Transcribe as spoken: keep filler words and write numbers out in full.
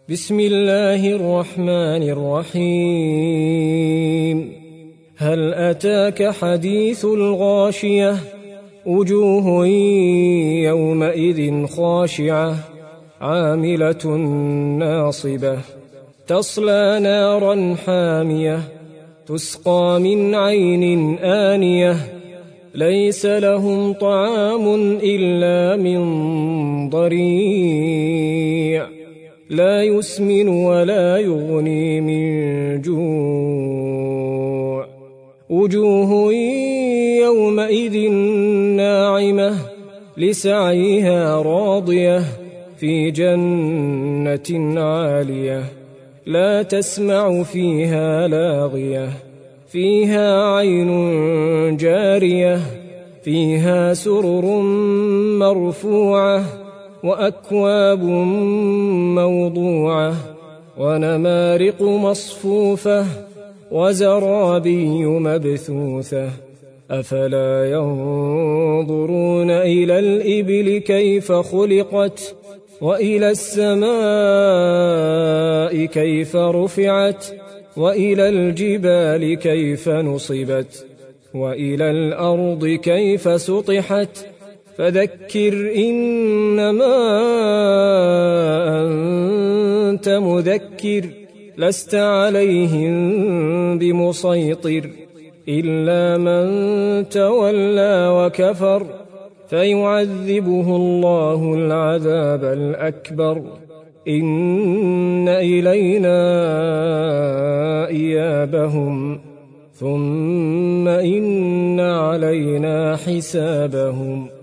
بسم الله الرحمن الرحيم هل أتاك حديث الغاشية وجوه يومئذ خاشعة عاملة ناصبة تصلى نارا حامية تسقى من عين آنية ليس لهم طعام إلا من ضريع لا يسمن ولا يغني من جوع وجوه يومئذ ناعمة لسعيها راضية في جنة عالية لا تسمع فيها لاغية فيها عين جارية فيها سرر مرفوعة وأكواب موضوعة ونمارق مصفوفة وزرابي مبثوثة أفلا ينظرون إلى الإبل كيف خلقت وإلى السماء كيف رفعت وإلى الجبال كيف نصبت وإلى الأرض كيف سطحت فذكر إنما أنت مذكر لست عليهم بمسيطر إلا من تولى وكفر فيعذبه الله العذاب الأكبر إن إلينا إيابهم ثم إن علينا حسابهم